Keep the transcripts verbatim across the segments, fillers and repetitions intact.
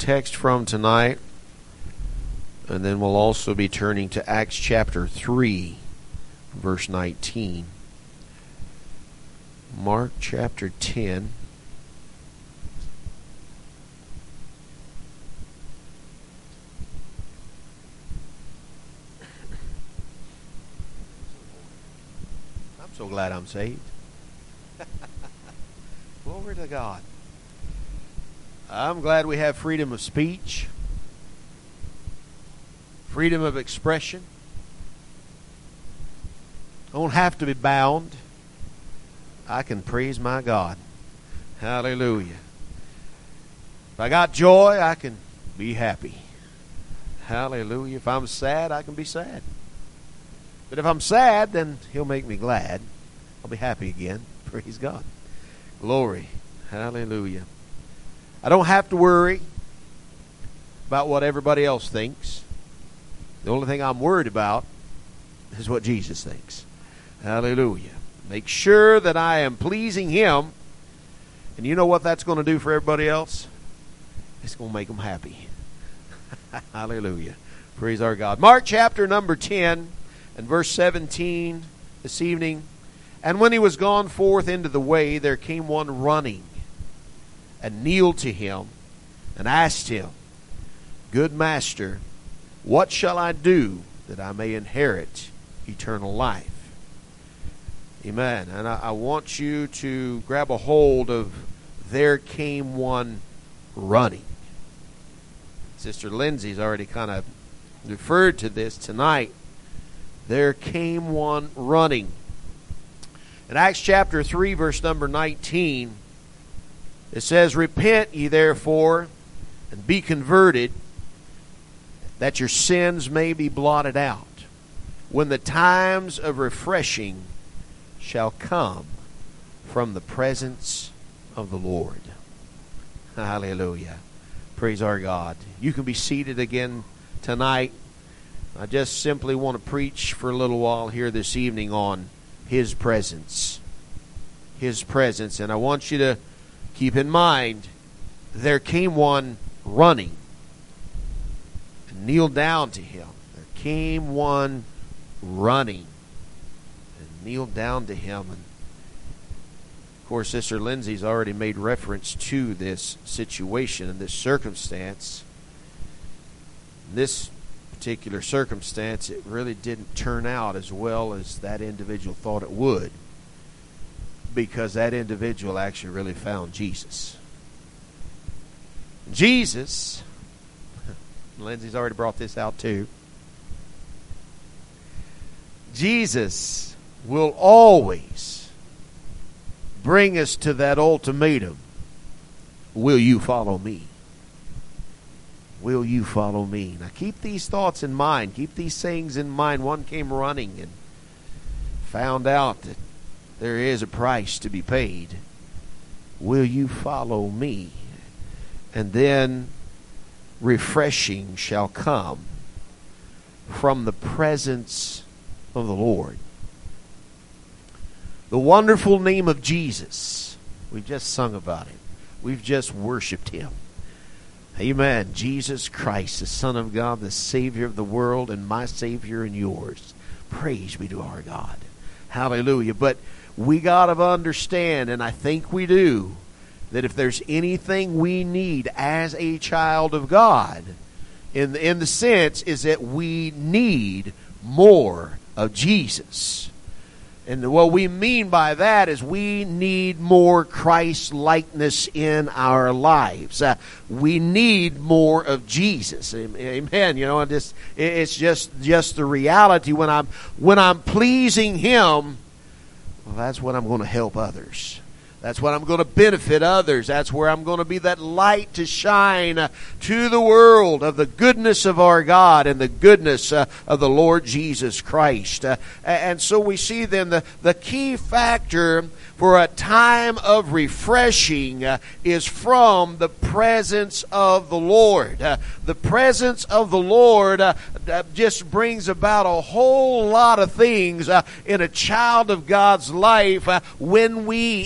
text from tonight, and then we'll also be turning to Acts chapter three, verse nineteen. Mark chapter ten. I'm so glad I'm saved. Glory to God. I'm glad we have freedom of speech, freedom of expression. I don't have to be bound. I can praise my God. Hallelujah. If I got joy, I can be happy. Hallelujah. If I'm sad, I can be sad. But if I'm sad, then He'll make me glad. I'll be happy again. Praise God. Glory. Hallelujah. I don't have to worry about what everybody else thinks. The only thing I'm worried about is what Jesus thinks. Hallelujah. Make sure that I am pleasing Him. And you know what that's going to do for everybody else? It's going to make them happy. Hallelujah. Praise our God. Mark chapter number ten and verse seventeen this evening. And when he was gone forth into the way, there came one running and kneeled to him and asked him, Good master, what shall I do that I may inherit eternal life? Amen. And I, I want you to grab a hold of there came one running. Sister Lindsay's already kind of referred to this tonight. There came one running. In Acts chapter three, verse number nineteen, it says, Repent ye therefore, and be converted, that your sins may be blotted out, when the times of refreshing shall come from the presence of the Lord. Hallelujah. Praise our God. You can be seated again tonight. I just simply want to preach for a little while here this evening on His presence. His presence. And I want you to keep in mind, there came one running and kneeled down to him. There came one running and kneeled down to him. And of course, Sister Lindsay's already made reference to this situation and this circumstance. This particular circumstance, it really didn't turn out as well as that individual thought it would, because that individual actually really found Jesus. Jesus, Lindsay's already brought this out too, Jesus will always bring us to that ultimatum. Will you follow me? Will you follow me? Now keep these thoughts in mind. Keep these sayings in mind. One came running and found out that there is a price to be paid. Will you follow me? And then refreshing shall come from the presence of the Lord. The wonderful name of Jesus. We've just sung about Him. We've just worshiped Him. Amen. Jesus Christ, the Son of God, the Savior of the world, and my Savior and yours. Praise be to our God. Hallelujah. But we got to understand, and I think we do, that if there's anything we need as a child of God, in the, in the sense is that we need more of Jesus. And what we mean by that is we need more Christ-likeness in our lives. Uh, we need more of Jesus. Amen. You know, and just, it's just just the reality. When I'm when I'm pleasing Him, well, that's when I'm going to help others. That's when I'm going to benefit others. That's where I'm going to be that light to shine uh, to the world of the goodness of our God and the goodness uh, of the Lord Jesus Christ. Uh, and so we see then the, the key factor for a time of refreshing uh, is from the presence of the Lord. Uh, the presence of the Lord uh, just brings about a whole lot of things uh, in a child of God's life uh, when we enter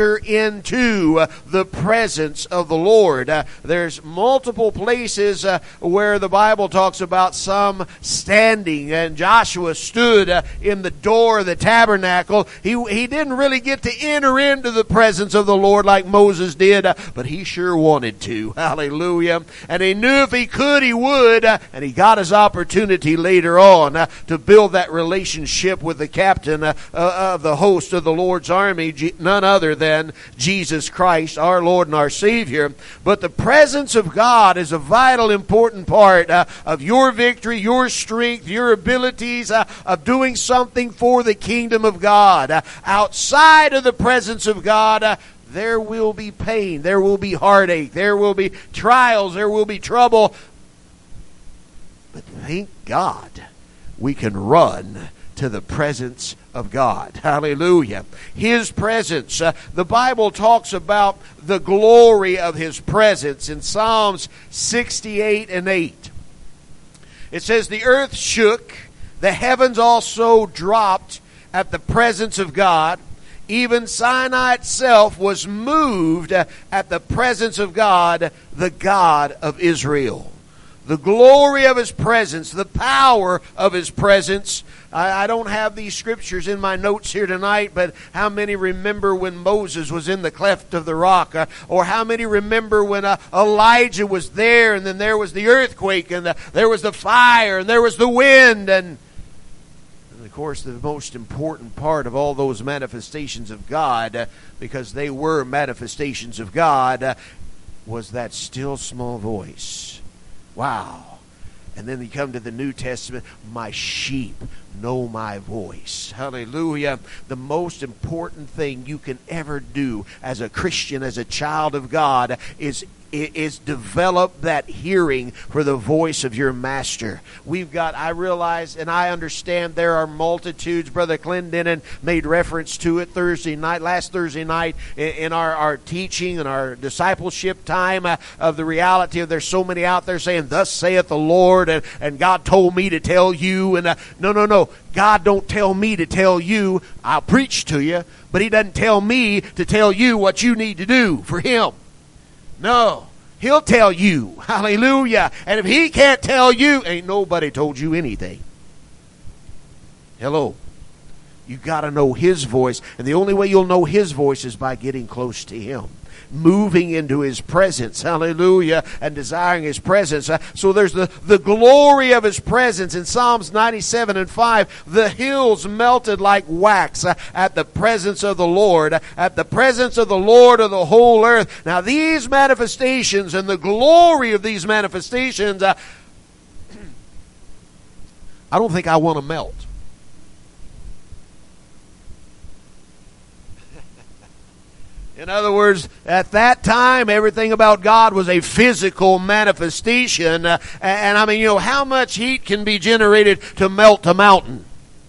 enter into the presence of the Lord. Uh, there's multiple places uh, where the Bible talks about some standing, and Joshua stood uh, in the door of the tabernacle. He, he didn't really get to enter into the presence of the Lord like Moses did, uh, but he sure wanted to. Hallelujah. And he knew if he could, he would, uh, and he got his opportunity later on uh, to build that relationship with the captain uh, uh, of the host of the Lord's army, G- none other than Jesus Christ, our Lord and our Savior. But the presence of God is a vital, important part uh, of your victory, your strength, your abilities uh, of doing something for the kingdom of God. Uh, outside of the presence of God, uh, there will be pain, there will be heartache, there will be trials, there will be trouble. But thank God we can run to the presence of God. Hallelujah. His presence. Uh, the Bible talks about the glory of His presence in Psalms sixty-eight and eight. It says, the earth shook, the heavens also dropped at the presence of God. Even Sinai itself was moved at the presence of God, the God of Israel. The glory of His presence, the power of His presence. I, I don't have these scriptures in my notes here tonight, but how many remember when Moses was in the cleft of the rock? Uh, or how many remember when uh, Elijah was there, and then there was the earthquake, and the, there was the fire, and there was the wind, and of course, the most important part of all those manifestations of God, uh, because they were manifestations of God, uh, was that still small voice. Wow. And then you come to the New Testament, my sheep know my voice. Hallelujah. The most important thing you can ever do as a Christian, as a child of God, is is develop that hearing for the voice of your master. We've got, I realize and I understand there are multitudes. Brother Clendenin made reference to it Thursday night, last Thursday night in our, our teaching and our discipleship time uh, of the reality of there's so many out there saying, thus saith the Lord, and, and God told me to tell you. And uh, no, no, no. God don't tell me to tell you. I'll preach to you, but He doesn't tell me to tell you what you need to do for Him. No, He'll tell you. Hallelujah. And if He can't tell you, ain't nobody told you anything. Hello. You got to know His voice. And the only way you'll know His voice is by getting close to Him. Moving into His presence. Hallelujah. And desiring His presence. Uh, so there's the, the glory of His presence. In Psalms ninety-seven and five, the hills melted like wax uh, at the presence of the Lord. Uh, at the presence of the Lord of the whole earth. Now these manifestations and the glory of these manifestations, uh, I don't think I want to melt. In other words, at that time, everything about God was a physical manifestation. Uh, and, and I mean, you know, how much heat can be generated to melt a mountain?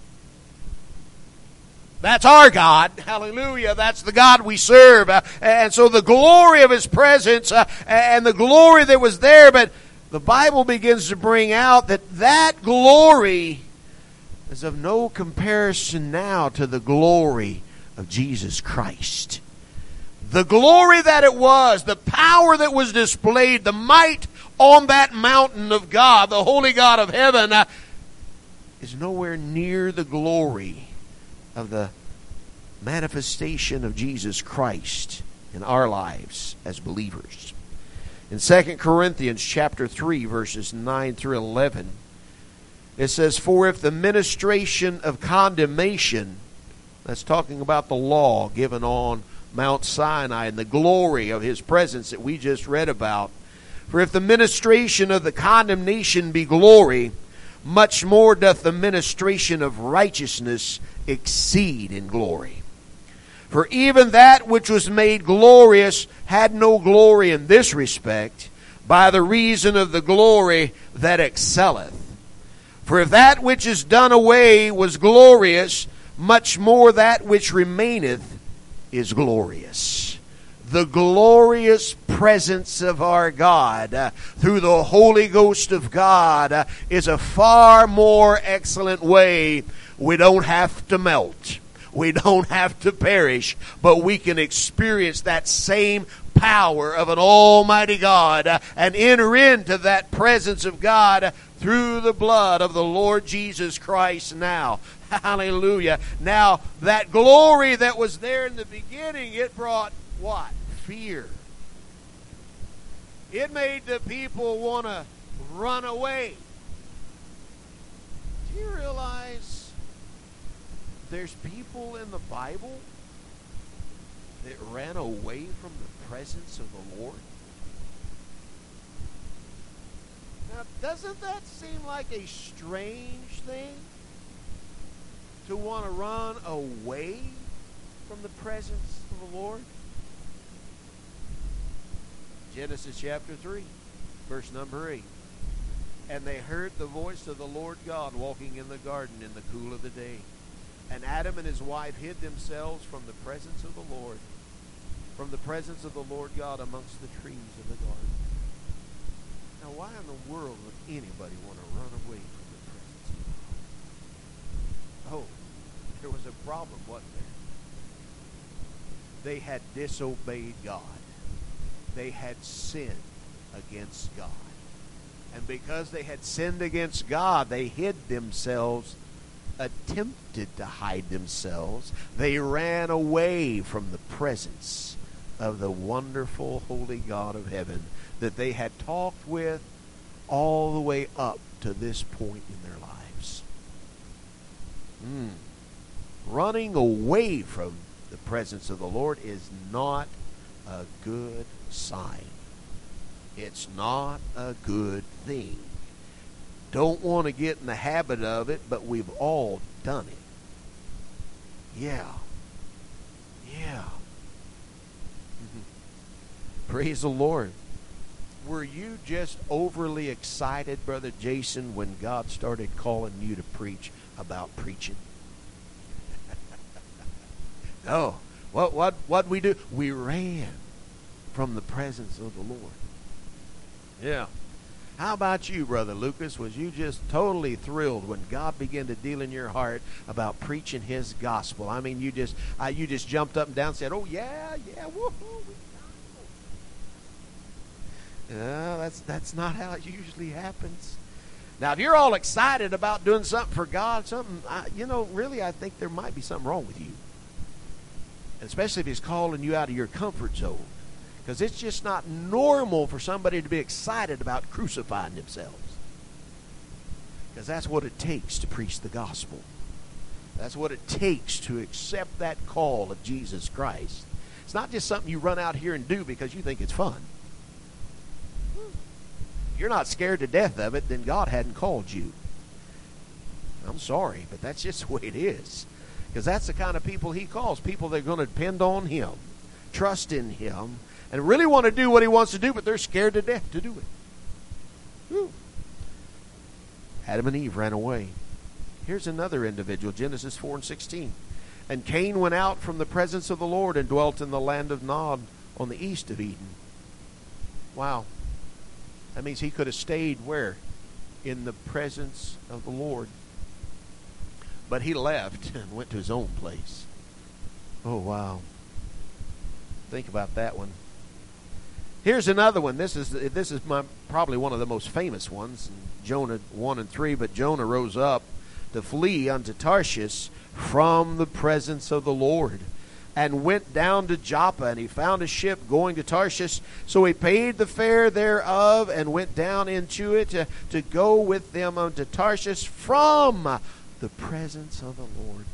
That's our God. Hallelujah. That's the God we serve. Uh, and so the glory of His presence uh, and the glory that was there, but the Bible begins to bring out that that glory is of no comparison now to the glory of Jesus Christ. The glory that it was, the power that was displayed, the might on that mountain of God, the holy God of heaven, uh, is nowhere near the glory of the manifestation of Jesus Christ in our lives as believers. In Second Corinthians chapter three, verses nine through eleven, it says, for if the ministration of condemnation, that's talking about the law given on Mount Sinai and the glory of His presence that we just read about. For if the ministration of the condemnation be glory, much more doth the ministration of righteousness exceed in glory. For even that which was made glorious had no glory in this respect, by the reason of the glory that excelleth. For if that which is done away was glorious, much more that which remaineth is glorious. The glorious presence of our God uh, through the Holy Ghost of God uh, is a far more excellent way. We don't have to melt. We don't have to perish, but we can experience that same power of an almighty God uh, and enter into that presence of God through the blood of the Lord Jesus Christ now. Hallelujah. Now, that glory that was there in the beginning, it brought what? Fear. It made the people want to run away. Do you realize there's people in the Bible that ran away from the presence of the Lord? Now, doesn't that seem like a strange thing? To want to run away from the presence of the Lord? Genesis chapter three, verse number eight. And they heard the voice of the Lord God walking in the garden in the cool of the day. And Adam and his wife hid themselves from the presence of the Lord, from the presence of the Lord God amongst the trees of the garden. Now, why in the world would anybody want to run away from the presence of God? Oh, there was a problem, wasn't there? They had disobeyed God. They had sinned against God. And because they had sinned against God, they hid themselves, attempted to hide themselves. They ran away from the presence of the wonderful, holy God of heaven that they had talked with all the way up to this point in their lives. Hmm. Running away from the presence of the Lord is not a good sign. It's not a good thing. Don't want to get in the habit of it, but we've all done it. Yeah. Yeah. Praise the Lord. Were you just overly excited, Brother Jason, when God started calling you to preach about preaching? No. What what what we do? We ran from the presence of the Lord. Yeah. How about you, Brother Lucas? Was you just totally thrilled when God began to deal in your heart about preaching His gospel? I mean, you just uh, you just jumped up and down and said, "Oh yeah, yeah, woohoo!" No, that's that's not how it usually happens. Now, if you're all excited about doing something for God, something I, you know, really, I think there might be something wrong with you. Especially if He's calling you out of your comfort zone. Because it's just not normal for somebody to be excited about crucifying themselves. Because that's what it takes to preach the gospel. That's what it takes to accept that call of Jesus Christ. It's not just something you run out here and do because you think it's fun. If you're not scared to death of it, then God hadn't called you. I'm sorry, but that's just the way it is. Because that's the kind of people He calls. People that are going to depend on Him, trust in Him, and really want to do what He wants to do, but they're scared to death to do it. Whew. Adam and Eve ran away. Here's another individual, Genesis four and sixteen. And Cain went out from the presence of the Lord and dwelt in the land of Nod on the east of Eden. Wow. That means he could have stayed where? In the presence of the Lord. But he left and went to his own place. Oh, wow. Think about that one. Here's another one. This is this is my, probably one of the most famous ones. Jonah one and three. But Jonah rose up to flee unto Tarshish from the presence of the Lord, and went down to Joppa, and he found a ship going to Tarshish. So he paid the fare thereof, and went down into it to, to go with them unto Tarshish from the presence of the Lord.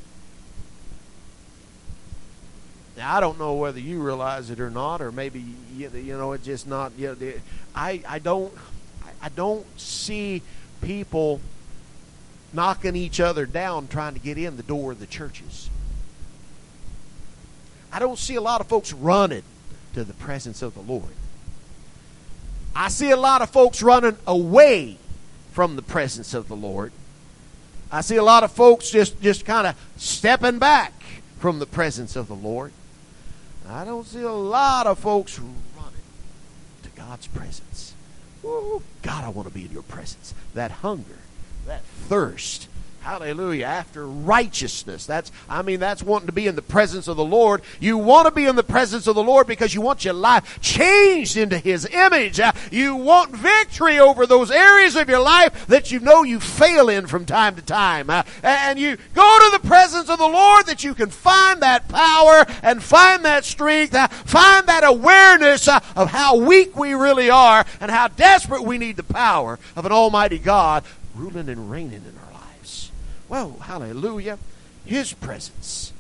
Now, I don't know whether you realize it or not, or maybe you, you know it's just not. You know, I I don't I don't see people knocking each other down trying to get in the door of the churches. I don't see a lot of folks running to the presence of the Lord. I see a lot of folks running away from the presence of the Lord. I see a lot of folks just, just kind of stepping back from the presence of the Lord. I don't see a lot of folks running to God's presence. Ooh, God, I want to be in your presence. That hunger, that thirst Hallelujah. After righteousness. That's, I mean, that's wanting to be in the presence of the Lord. You want to be in the presence of the Lord because you want your life changed into His image. Uh, you want victory over those areas of your life that you know you fail in from time to time. Uh, and you go to the presence of the Lord that you can find that power and find that strength, uh, find that awareness uh, of how weak we really are and how desperate we need the power of an almighty God ruling and reigning in our lives. Well, hallelujah. His presence.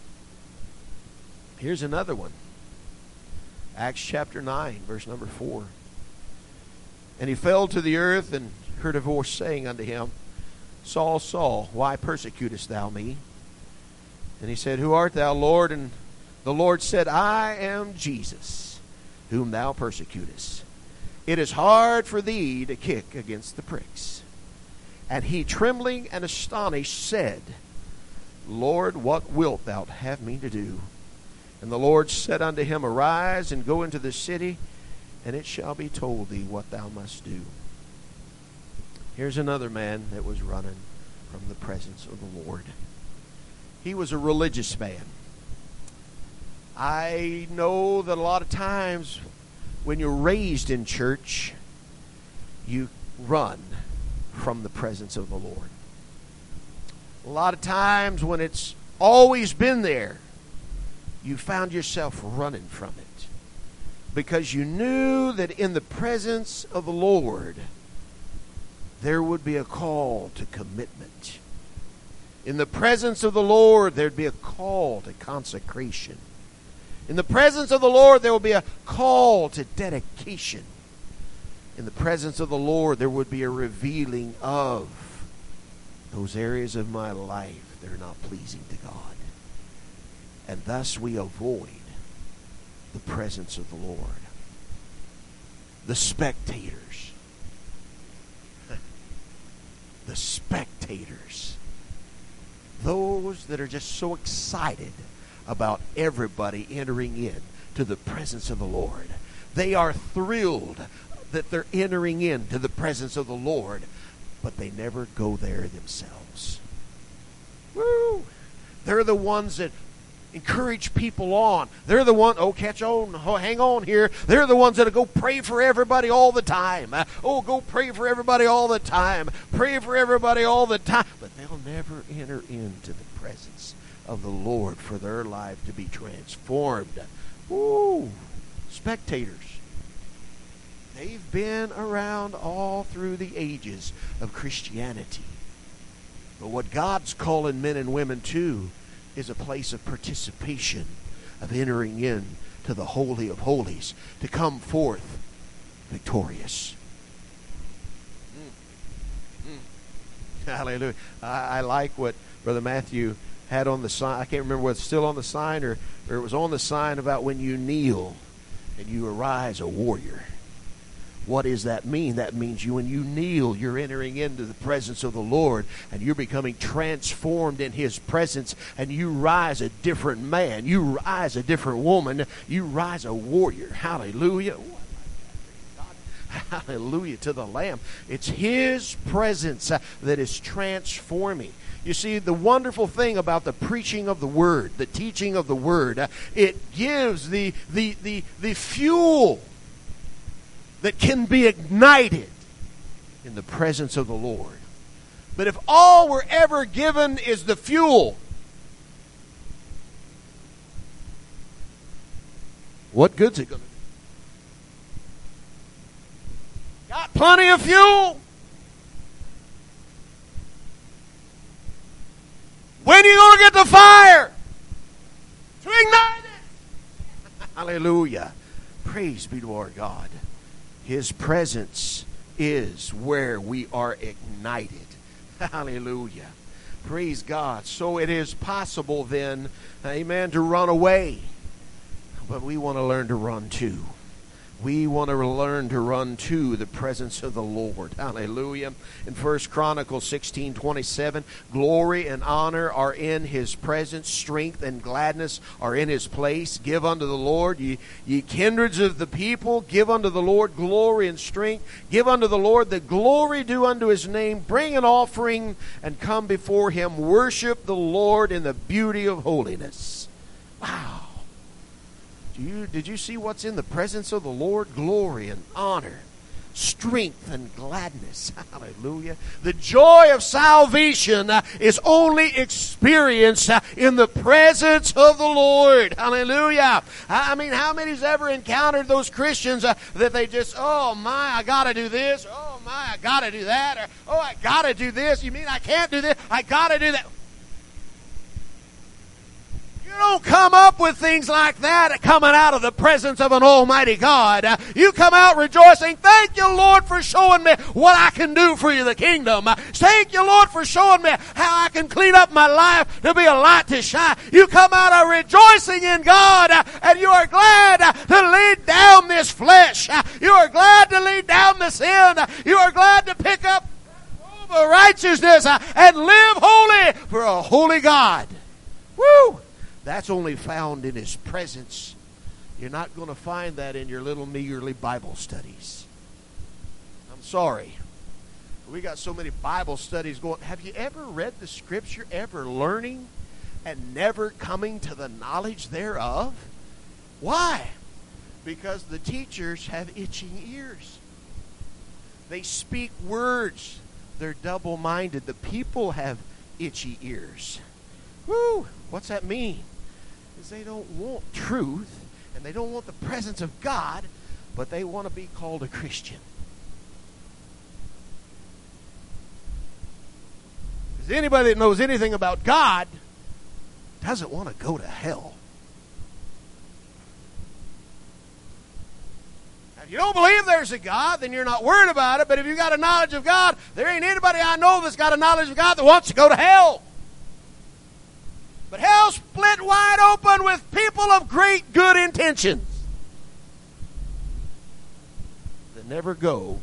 Here's another one. Acts chapter nine, verse number four. And he fell to the earth and heard a voice saying unto him, Saul, Saul, why persecutest thou me? And he said, Who art thou, Lord? And the Lord said, I am Jesus, whom thou persecutest. It is hard for thee to kick against the pricks. And he, trembling and astonished, said, Lord, what wilt thou have me to do? And the Lord said unto him, Arise and go into the city, and it shall be told thee what thou must do. Here's another man that was running from the presence of the Lord. He was a religious man. I know that a lot of times when you're raised in church, you run from the presence of the Lord. A lot of times when it's always been there, you found yourself running from it because you knew that in the presence of the Lord there would be a call to commitment. In the presence of the Lord there'd be a call to consecration. In the presence of the Lord there will be a call to dedication. In the presence of the Lord there would be a revealing of those areas of my life that are not pleasing to God. And thus we avoid the presence of the Lord. The spectators. The spectators. Those that are just so excited about everybody entering in to the presence of the Lord. They are thrilled that they're entering into the presence of the Lord, but they never go there themselves. Woo! They're the ones that encourage people on. They're the one, oh, catch on, oh, hang on here. They're the ones that go pray for everybody all the time. Uh, oh, go pray for everybody all the time. Pray for everybody all the time. But they'll never enter into the presence of the Lord for their life to be transformed. Woo! Spectators. They've been around all through the ages of Christianity. But what God's calling men and women to is a place of participation, of entering in to the Holy of Holies, to come forth victorious. Mm. Mm. Hallelujah. I, I like what Brother Matthew had on the sign. I can't remember whether it's still on the sign or, or it was on the sign about when you kneel and you arise a warrior. What does that mean? That means you, when you kneel, you're entering into the presence of the Lord and you're becoming transformed in His presence, and you rise a different man. You rise a different woman. You rise a warrior. Hallelujah. Hallelujah to the Lamb. It's His presence uh, that is transforming. You see, the wonderful thing about the preaching of the Word, the teaching of the Word, uh, it gives the, the, the, the fuel that can be ignited in the presence of the Lord. But if all we're ever given is the fuel, what good's it going to do? Got plenty of fuel? When are you going to get the fire to ignite it? Hallelujah. Praise be to our God. His presence is where we are ignited. Hallelujah. Praise God. So it is possible then, amen, to run away. But we want to learn to run too. We want to learn to run to the presence of the Lord. Hallelujah. In First Chronicles sixteen twenty-seven, glory and honor are in His presence. Strength and gladness are in His place. Give unto the Lord, ye, ye kindreds of the people. Give unto the Lord glory and strength. Give unto the Lord the glory due unto His name. Bring an offering and come before Him. Worship the Lord in the beauty of holiness. Wow. Do you, did you see what's in the presence of the Lord? Glory and honor, strength and gladness. Hallelujah. The joy of salvation uh, is only experienced uh, in the presence of the Lord. Hallelujah. I mean, how many's ever encountered those Christians uh, that they just, oh my, I got to do this. Oh my, I got to do that. Or, oh, I got to do this. You mean I can't do this? I got to do that. You don't come up with things like that coming out of the presence of an almighty God. Uh, you come out rejoicing, thank you, Lord, for showing me what I can do for you, the kingdom. Uh, thank you, Lord, for showing me how I can clean up my life to be a light to shine. You come out of rejoicing in God, uh, and you are glad uh, to lay down this flesh. Uh, you are glad to lay down the sin. Uh, you are glad to pick up the robe of righteousness uh, and live holy for a holy God. Woo! That's only found in His presence. You're not going to find that in your little meagerly Bible studies. I'm sorry. We got so many Bible studies going. Have you ever read the Scripture, ever learning and never coming to the knowledge thereof? Why? Because the teachers have itching ears. They speak words. They're double-minded. The people have itchy ears. Woo! What's that mean? Is they don't want truth and they don't want the presence of God, but they want to be called a Christian. Because anybody that knows anything about God doesn't want to go to hell. Now, if you don't believe there's a God, then you're not worried about it. But if you've got a knowledge of God, there ain't anybody I know that's got a knowledge of God that wants to go to hell. But hell split wide open with people of great good intentions that never go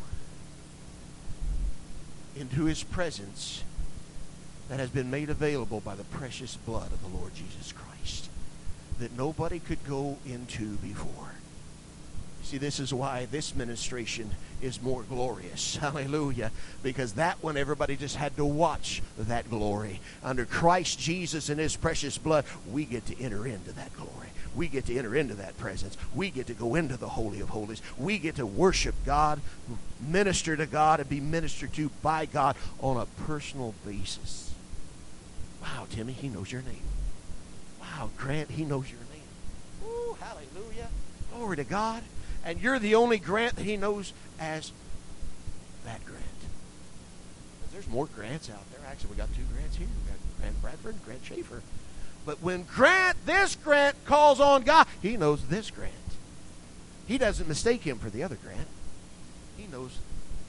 into His presence that has been made available by the precious blood of the Lord Jesus Christ, that nobody could go into before. See, this is why this ministration is more glorious. Hallelujah. Because that one, everybody just had to watch that glory. Under Christ Jesus and His precious blood, we get to enter into that glory. We get to enter into that presence. We get to go into the Holy of Holies. We get to worship God, minister to God, and be ministered to by God on a personal basis. Wow, Timmy, He knows your name. Wow, Grant, He knows your name. Ooh, hallelujah. Glory to God. And you're the only Grant that He knows as that Grant. There's more Grants out there. Actually, we got two Grants here. We got Grant Bradford and Grant Schaefer. But when Grant, this Grant, calls on God, he knows this Grant. He doesn't mistake him for the other Grant. He knows.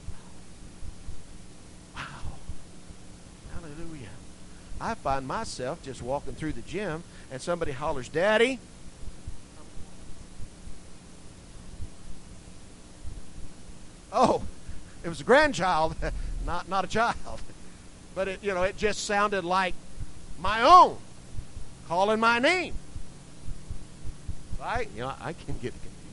Wow. Hallelujah. I find myself just walking through the gym and somebody hollers, Daddy. Oh, it was a grandchild, not not a child. But it, you know, it just sounded like my own, calling my name. Right? You know, I can get confused.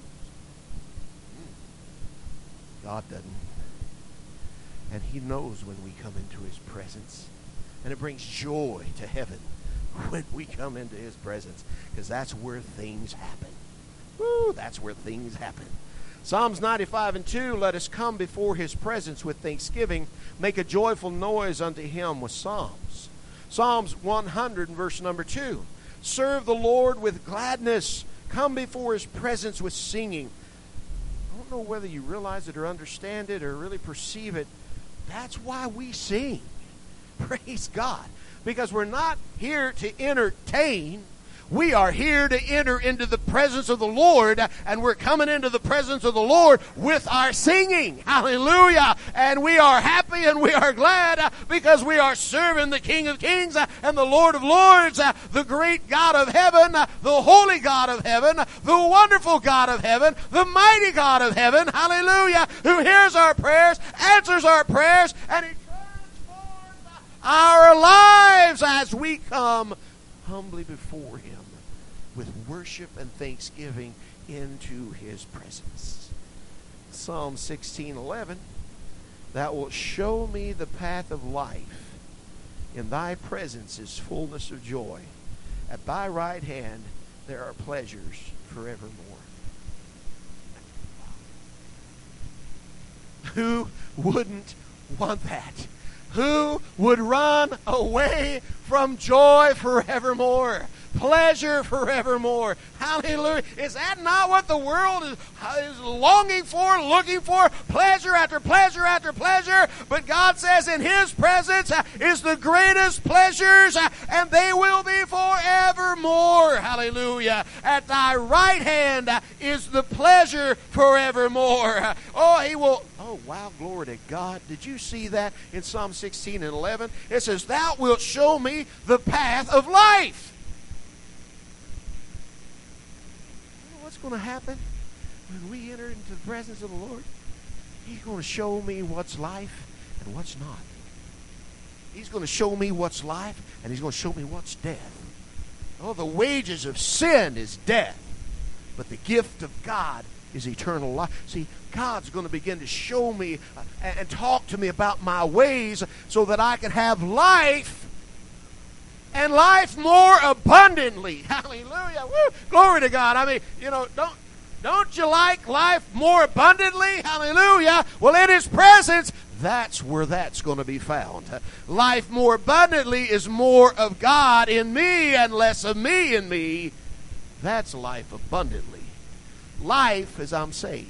God doesn't. And He knows when we come into His presence. And it brings joy to heaven when we come into His presence. Because that's where things happen. Woo, that's where things happen. Psalms ninety-five and two, let us come before His presence with thanksgiving, make a joyful noise unto Him with psalms. Psalms one hundred and verse number two, serve the Lord with gladness, come before His presence with singing. I don't know whether you realize it or understand it or really perceive it. That's why we sing. Praise God. Because we're not here to entertain. We are here to enter into the presence of the Lord, and we're coming into the presence of the Lord with our singing. Hallelujah. And we are happy and we are glad because we are serving the King of Kings and the Lord of Lords, the great God of heaven, the holy God of heaven, the wonderful God of heaven, the mighty God of heaven. Hallelujah. Who hears our prayers, answers our prayers, and He transforms our lives as we come humbly before Him with worship and thanksgiving into His presence. Psalm sixteen eleven, Thou wilt show me the path of life. In Thy presence is fullness of joy. At Thy right hand there are pleasures forevermore. Who wouldn't want that? Who would run away from joy forevermore? Pleasure forevermore. Hallelujah. Is that not what the world is, is longing for, looking for? Pleasure after pleasure after pleasure. But God says in His presence uh, is the greatest pleasures, uh, and they will be forevermore. Hallelujah. At Thy right hand uh, is the pleasure forevermore. Uh, oh, He will... Oh, wow, glory to God. Did you see that in Psalm sixteen and eleven? It says, Thou wilt show me the path of life. You know what's going to happen when we enter into the presence of the Lord? He's going to show me what's life and what's not. He's going to show me what's life, and He's going to show me what's death. Oh, the wages of sin is death, but the gift of God is eternal life. See, God's going to begin to show me uh, and talk to me about my ways so that I can have life and life more abundantly. Hallelujah. Woo. Glory to God. I mean, you know, don't don't you like life more abundantly? Hallelujah. Well, in His presence, that's where that's going to be found. Life more abundantly is more of God in me and less of me in me. That's life abundantly. Life as I'm saved.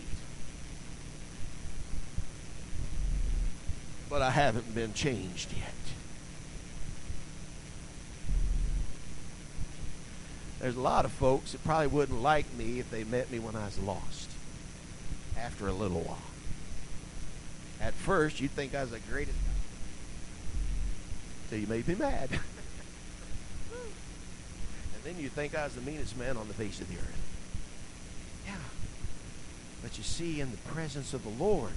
But I haven't been changed yet. There's a lot of folks that probably wouldn't like me if they met me when I was lost. After a little while. At first, you'd think I was the greatest guy. Till you made me mad. And then you think I was the meanest man on the face of the earth. Yeah. But you see, in the presence of the Lord,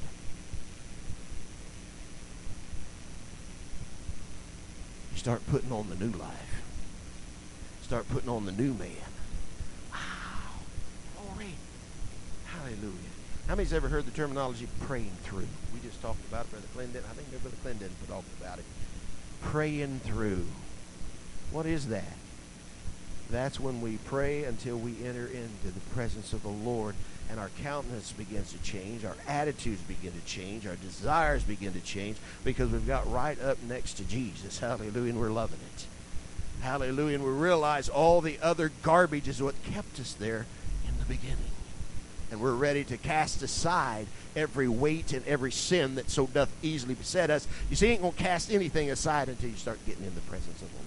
you start putting on the new life. Start putting on the new man. Wow. Glory. Hallelujah. How many's ever heard the terminology praying through? We just talked about it, Brother Clinton. I think Brother Clinton talked about it. Praying through. What is that? That's when we pray until we enter into the presence of the Lord, and our countenance begins to change, our attitudes begin to change, our desires begin to change, because we've got right up next to Jesus. Hallelujah, and we're loving it. Hallelujah, and we realize all the other garbage is what kept us there in the beginning. And we're ready to cast aside every weight and every sin that so doth easily beset us. You see, you ain't going to cast anything aside until you start getting in the presence of the Lord.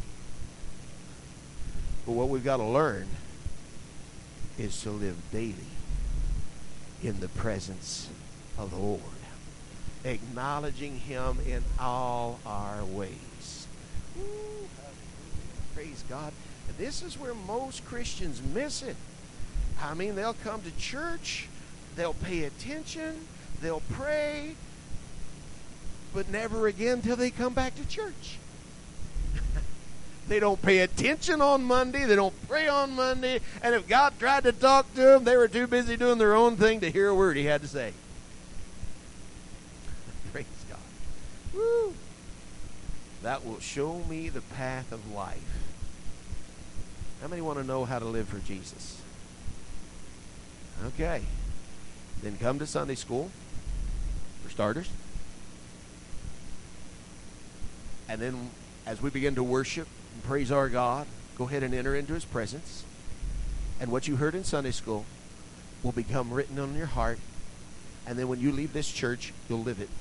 But what we've got to learn is to live daily in the presence of the Lord, acknowledging Him in all our ways. Ooh, praise God. And this is where most Christians miss it. I mean, they'll come to church, they'll pay attention, they'll pray, but never again till they come back to church. They don't pay attention on Monday. They don't pray on Monday. And if God tried to talk to them, they were too busy doing their own thing to hear a word He had to say. Praise God. Woo. That will show me the path of life. How many want to know how to live for Jesus? Okay. Then come to Sunday school, for starters. And then as we begin to worship and praise our God, go ahead and enter into His presence. And what you heard in Sunday school will become written on your heart. And then when you leave this church, you'll live it.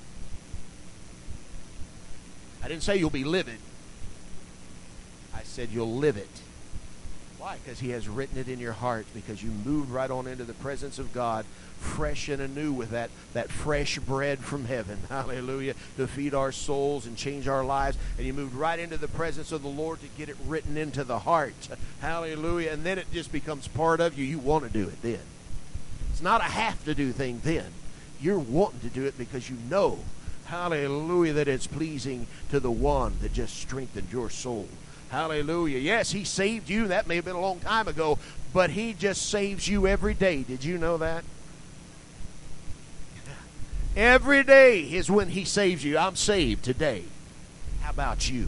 I didn't say you'll be livid. I said you'll live it. Why? Because he has written it in your heart, because you moved right on into the presence of God, fresh and anew with that, that fresh bread from heaven. Hallelujah. To feed our souls and change our lives. And you moved right into the presence of the Lord to get it written into the heart. Hallelujah. And then it just becomes part of you. You want to do it then. It's not a have-to-do thing then. You're wanting to do it because you know, hallelujah, that it's pleasing to the one that just strengthened your soul. Hallelujah. Yes, he saved you. That may have been a long time ago, but he just saves you every day. Did you know that? Every day is when he saves you. I'm saved today. How about you?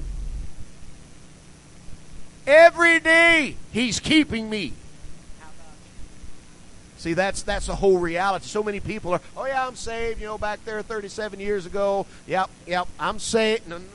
Every day he's keeping me. How about you? See, that's that's the whole reality. So many people are, oh yeah, I'm saved, you know, back there thirty-seven years ago. Yep, yep, I'm saved. No, no.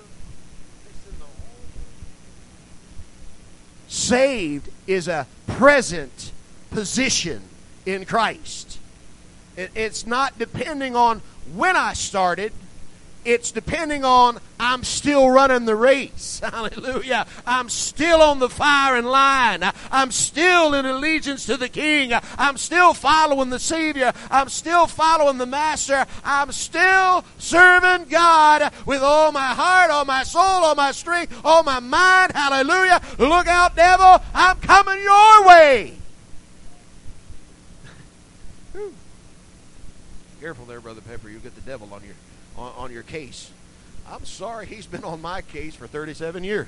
Saved is a present position in Christ. It, it's not depending on when I started. It's depending on I'm still running the race. Hallelujah. I'm still on the firing line. I'm still in allegiance to the King. I'm still following the Savior. I'm still following the Master. I'm still serving God with all my heart, all my soul, all my strength, all my mind. Hallelujah. Look out, devil. I'm coming your way. Careful there, Brother Pepper. You'll get the devil on your On, on your case. I'm sorry, he's been on my case for thirty-seven years.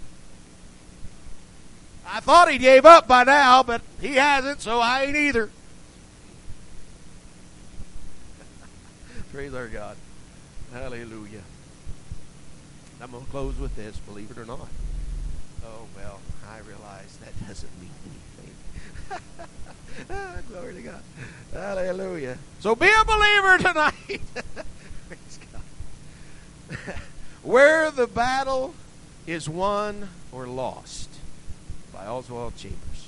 I thought he gave up by now, but he hasn't, so I ain't either. Praise our God. Hallelujah. I'm going to close with this, believe it or not. Oh, well, I realize that doesn't mean anything. Ah, glory to God. Hallelujah. So be a believer tonight. Where the Battle is Won or Lost, by Oswald Chambers.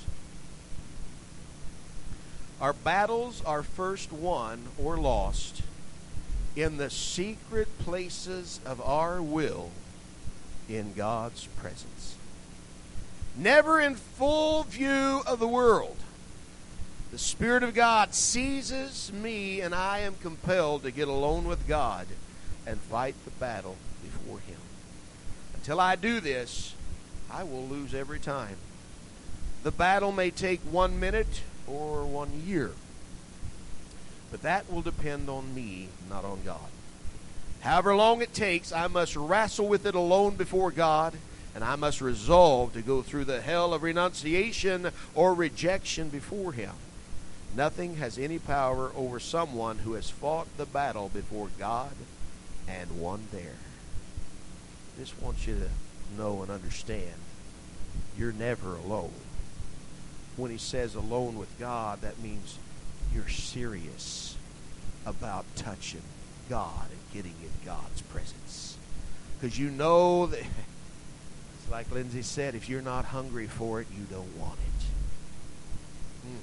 Our battles are first won or lost in the secret places of our will in God's presence. Never in full view of the world. The Spirit of God seizes me, and I am compelled to get alone with God and fight the battle before Him. Until I do this, I will lose every time. The battle may take one minute or one year, but that will depend on me, not on God. However long it takes, I must wrestle with it alone before God, and I must resolve to go through the hell of renunciation or rejection before Him. Nothing has any power over someone who has fought the battle before God and won there. I just want you to know and understand, you're never alone. When he says alone with God, that means you're serious about touching God and getting in God's presence. Because you know that, it's like Lindsay said, if you're not hungry for it, you don't want it. Hmm.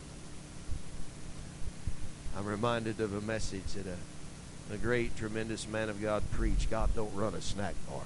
I'm reminded of a message that a, a great, tremendous man of God preached. God don't run a snack bar.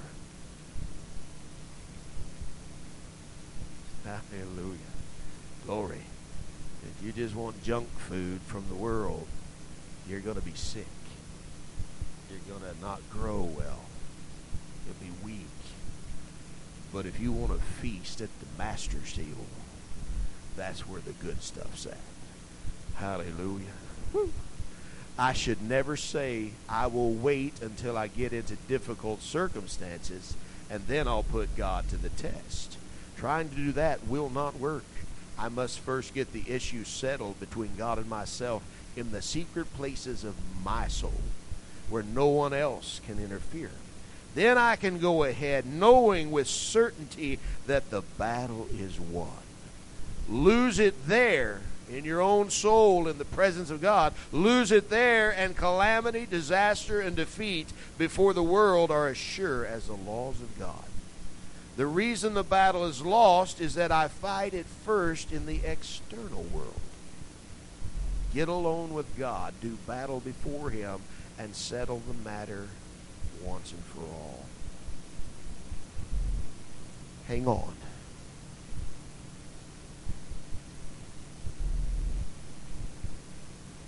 Hallelujah. Glory. If you just want junk food from the world, you're going to be sick. You're going to not grow well. You'll be weak. But if you want to feast at the Master's table, that's where the good stuff's at. Hallelujah. Woo. I should never say, I will wait until I get into difficult circumstances, and then I'll put God to the test. Trying to do that will not work. I must first get the issue settled between God and myself in the secret places of my soul, where no one else can interfere. Then I can go ahead knowing with certainty that the battle is won. Lose it there in your own soul in the presence of God. Lose it there, and calamity, disaster, and defeat before the world are as sure as the laws of God. The reason the battle is lost is that I fight it first in the external world. Get alone with God, do battle before Him, and settle the matter once and for all. Hang on.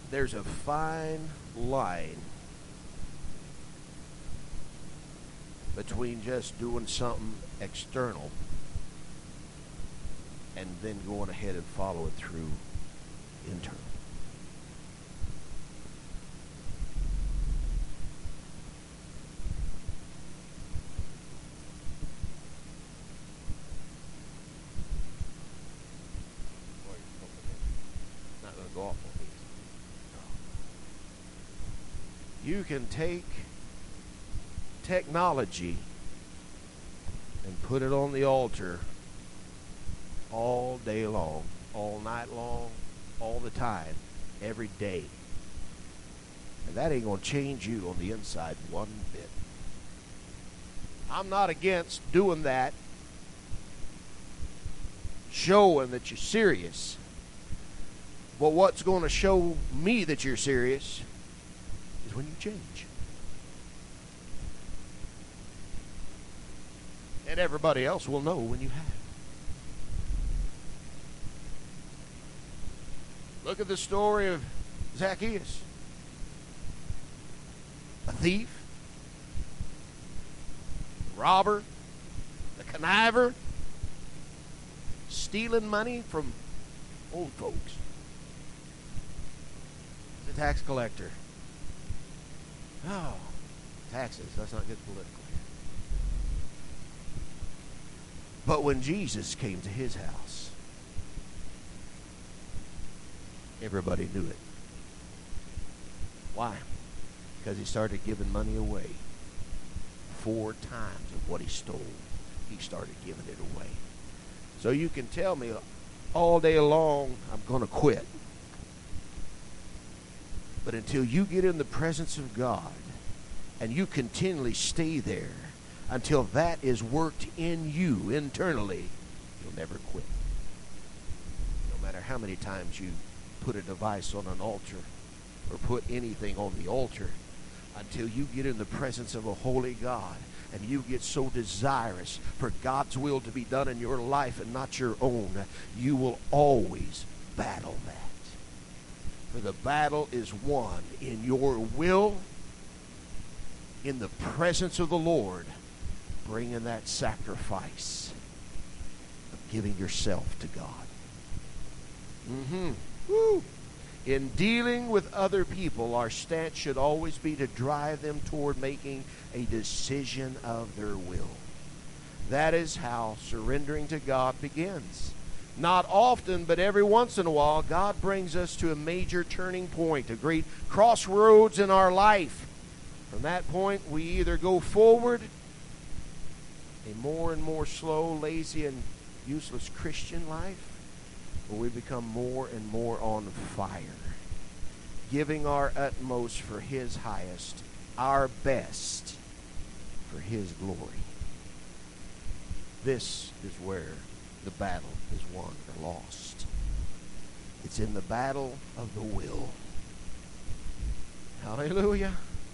there's a fine line between just doing something external and then going ahead and following through internal. Not going to go off on these. You can take technology and put it on the altar all day long, all night long, all the time, every day. And that ain't going to change you on the inside one bit. I'm not against doing that, showing that you're serious. But what's going to show me that you're serious is when you change. And everybody else will know when you have. Look at the story of Zacchaeus. A thief, robber, a conniver, stealing money from old folks. The tax collector. Oh, taxes. Let's not get political here. But when Jesus came to his house, everybody knew it. Why? Because he started giving money away. Four times of what he stole, he started giving it away. So you can tell me all day long, I'm going to quit. But until you get in the presence of God and you continually stay there until that is worked in you internally, you'll never quit. No matter how many times you put a device on an altar or put anything on the altar, until you get in the presence of a holy God and you get so desirous for God's will to be done in your life and not your own, you will always battle that. For the battle is won in your will, in the presence of the Lord, bringing that sacrifice of giving yourself to God. Mm-hmm. Woo! In dealing with other people, our stance should always be to drive them toward making a decision of their will. That is how surrendering to God begins. Not often, but every once in a while, God brings us to a major turning point, a great crossroads in our life. From that point, we either go forward, a more and more slow, lazy, and useless Christian life, or we become more and more on fire, giving our utmost for His highest, our best for His glory. This is where the battle is won or lost. It's in the battle of the will. Hallelujah.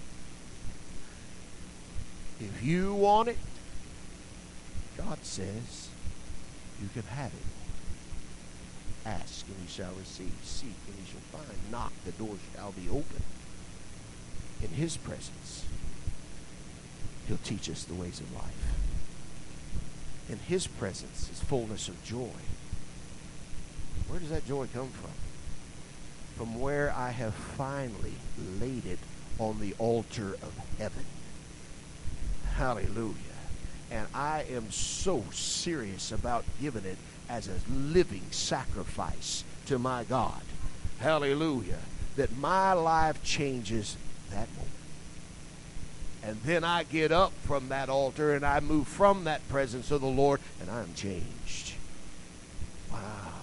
If you want it, God says you can have it. Ask and you shall receive. Seek and you shall find. Knock, the door shall be open. In His presence, He'll teach us the ways of life. In His presence is fullness of joy. Where does that joy come from? From where I have finally laid it on the altar of heaven. Hallelujah. And I am so serious about giving it as a living sacrifice to my God. Hallelujah. That my life changes that moment. And then I get up from that altar and I move from that presence of the Lord and I'm changed. Wow.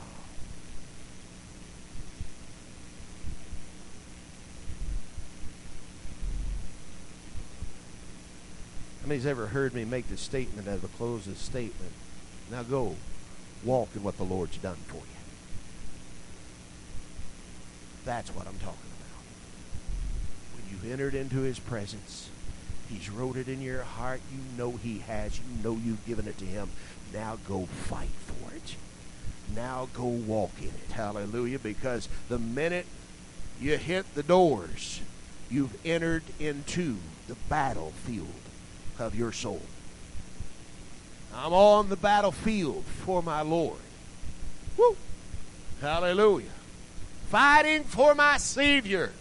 How many's ever heard me make the statement at the close of the statement? Now go. Walk in what the Lord's done for you. That's what I'm talking about. When you've entered into His presence, He's wrote it in your heart. You know He has. You know you've given it to Him. Now go fight for it. Now go walk in it. Hallelujah. Because the minute you hit the doors, you've entered into the battlefield of your soul. I'm on the battlefield for my Lord. Woo! Hallelujah. Fighting for my Savior.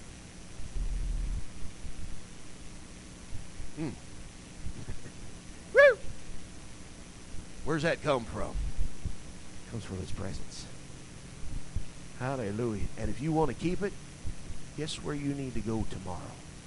Mm. Woo! Where's that come from? It comes from His presence. Hallelujah. And if you want to keep it, guess where you need to go tomorrow?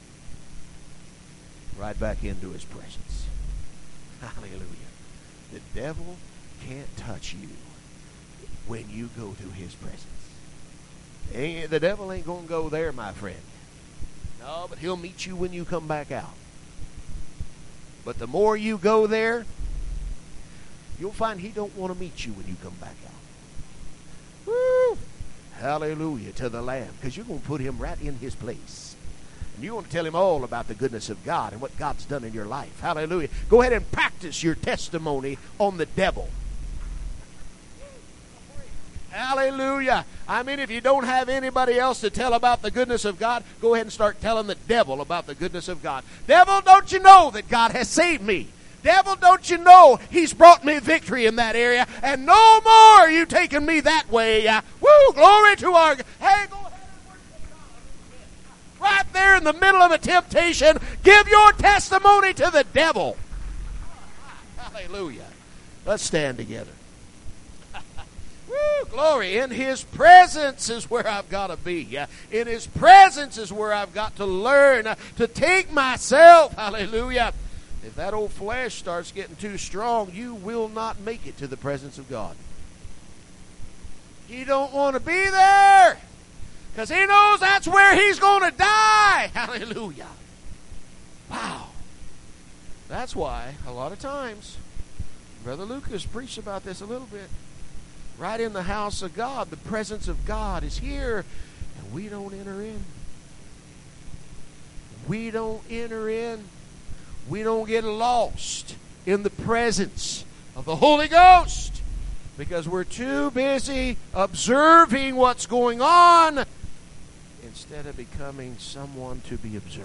Right back into His presence. Hallelujah. The devil can't touch you when you go to His presence. Ain't, the devil ain't going to go there, my friend. No, but he'll meet you when you come back out. But the more you go there, you'll find he don't want to meet you when you come back out. Woo! Hallelujah to the Lamb. Because you're going to put him right in his place. And you're going to tell him all about the goodness of God and what God's done in your life. Hallelujah. Go ahead and practice your testimony on the devil. Hallelujah. I mean, if you don't have anybody else to tell about the goodness of God, go ahead and start telling the devil about the goodness of God. Devil, don't you know that God has saved me? Devil, don't you know He's brought me victory in that area? And no more are you taking me that way. Uh, woo, glory to our God. Hey, go ahead and worship God. Right there in the middle of a temptation, give your testimony to the devil. Hallelujah. Let's stand together. Woo, glory. In His presence is where I've got to be. In His presence is where I've got to learn to take myself. Hallelujah. If that old flesh starts getting too strong, you will not make it to the presence of God. You don't want to be there because He knows that's where He's going to die. Hallelujah. Wow. That's why a lot of times, Brother Lucas preached about this a little bit. Right in the house of God, the presence of God is here, and we don't enter in. We don't enter in. We don't get lost in the presence of the Holy Ghost because we're too busy observing what's going on instead of becoming someone to be observed.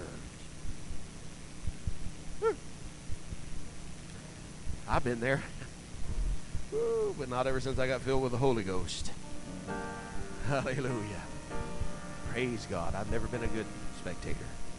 Hmm. I've been there. Ooh, but not ever since I got filled with the Holy Ghost. Hallelujah. Praise God. I've never been a good spectator.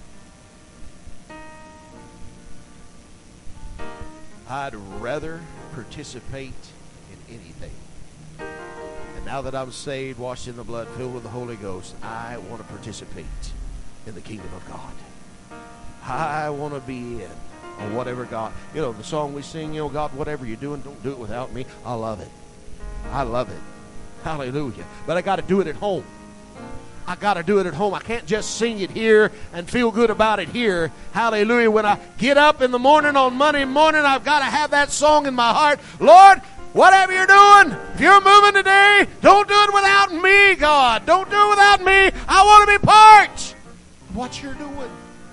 I'd rather participate in anything. And now that I'm saved, washed in the blood, filled with the Holy Ghost, I want to participate in the kingdom of God. I want to be in on whatever God, you know, the song we sing, you know, God, whatever you're doing, don't do it without me. I love it. I love it. Hallelujah. But I got to do it at home. I got to do it at home. I can't just sing it here and feel good about it here. Hallelujah. When I get up in the morning on Monday morning, I've got to have that song in my heart. Lord, whatever you're doing, if you're moving today, don't do it without me, God. Don't do it without me. I want to be part of what you're doing.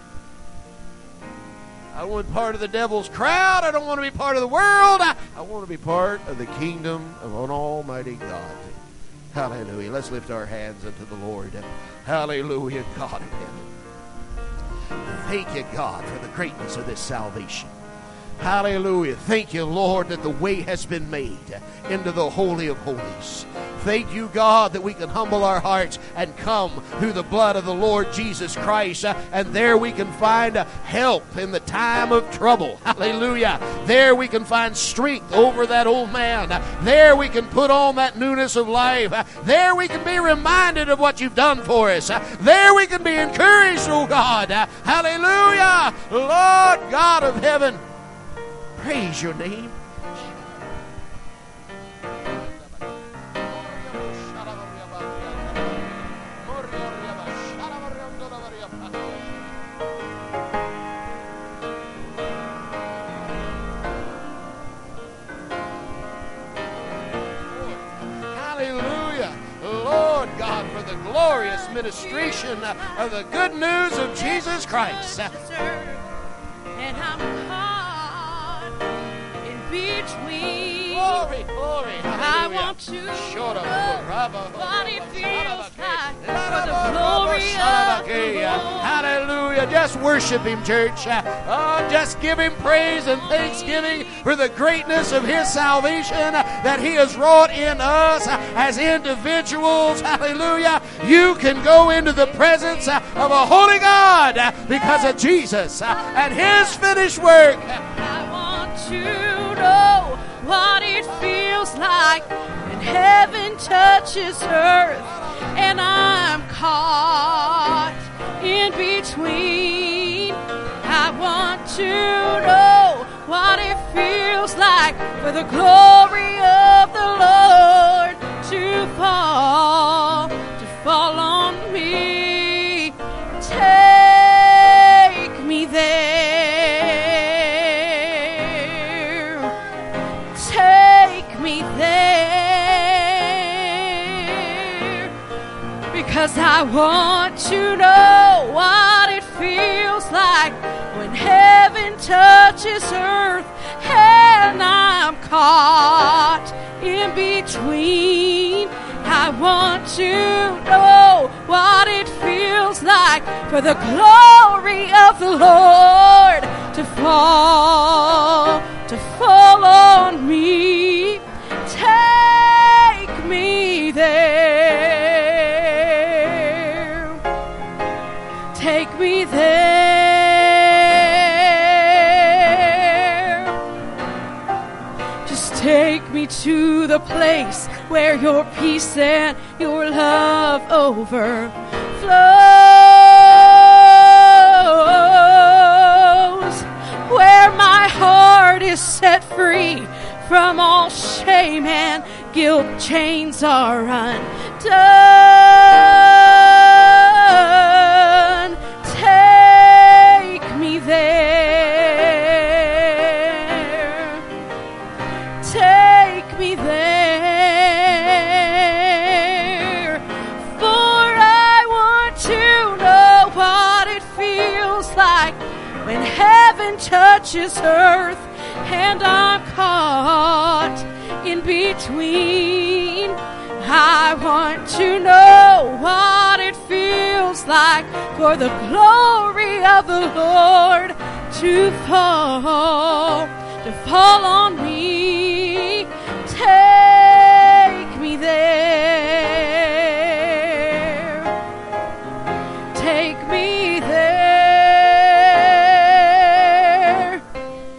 I don't want to be part of the devil's crowd. I don't want to be part of the world. I, I want to be part of the kingdom of an almighty God. Hallelujah. Let's lift our hands unto the Lord. Hallelujah, God of heaven. Thank you, God, for the greatness of this salvation. Hallelujah. Thank you, Lord, that the way has been made into the Holy of Holies. Thank you, God, that we can humble our hearts and come through the blood of the Lord Jesus Christ. Uh, and there we can find uh, help in the time of trouble. Hallelujah. There we can find strength over that old man. Uh, there we can put on that newness of life. Uh, there we can be reminded of what you've done for us. Uh, there we can be encouraged, oh God. Uh, hallelujah. Lord God of heaven, praise your name. Glorious ministration of the good news of Jesus Christ. And I'm caught in between. Glory, glory. I want to know what it feels like for the glory of the Lord. Hallelujah. Just worship Him, church. Oh, just give Him praise and thanksgiving for the greatness of His salvation that He has wrought in us as individuals. Hallelujah. You can go into the presence of a holy God because of Jesus and His finished work. I want to know what it feels like when heaven touches earth and I'm caught in between. I want to know what it feels like for the glory of the Lord to fall, to fall on me. Take me there. Take me there. Because I want to know what it feels like when heaven touches earth and I'm caught in between. I want to know what it feels like for the glory of the Lord to fall, to fall on me. Take me there. Take me there. Just take me to the place where your peace and your love overflows, where my heart is set free from all shame and guilt, chains are undone. Take me there. Take me there. For I want to know what it feels like when heaven touches earth and I'm caught in between. I want to know what it feels like for the glory of the Lord to fall, to fall on me.